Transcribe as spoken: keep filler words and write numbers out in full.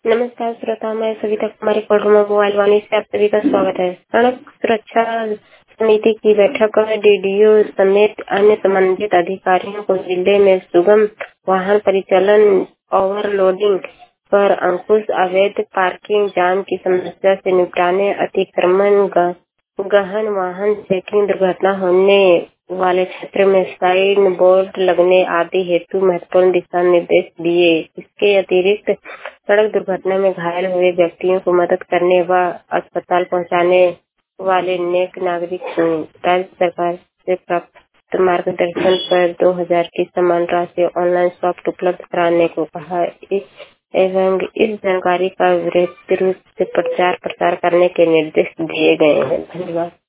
नमस्कार श्रोता, मैं सविता कुमारी कोल्रमा मोबाइल वाणी से आप सभी का स्वागत है। सड़क सुरक्षा समिति की बैठक में डीडीओ समेत अन्य संबंधित अधिकारियों को जिले में सुगम वाहन परिचालन, ओवरलोडिंग पर अंकुश, अवैध पार्किंग, जाम की समस्या से निपटाने, अतिक्रमण, गहन वाहन चेकिंग, दुर्घटना होने वाले क्षेत्र में साइन बोर्ड लगने आदि हेतु महत्वपूर्ण दिशा निर्देश दिए। इसके अतिरिक्त सड़क दुर्घटना में घायल हुए व्यक्तियों को मदद करने व अस्पताल पहुंचाने वाले नेक नागरिक को राज्य सरकार से प्राप्त मार्गदर्शन पर दो हजार की समान राशि ऑनलाइन सॉफ्ट उपलब्ध कराने को कहा एवं इस जानकारी का विस्तृत रूप से प्रचार प्रसार करने के निर्देश दिए गए हैं। धन्यवाद।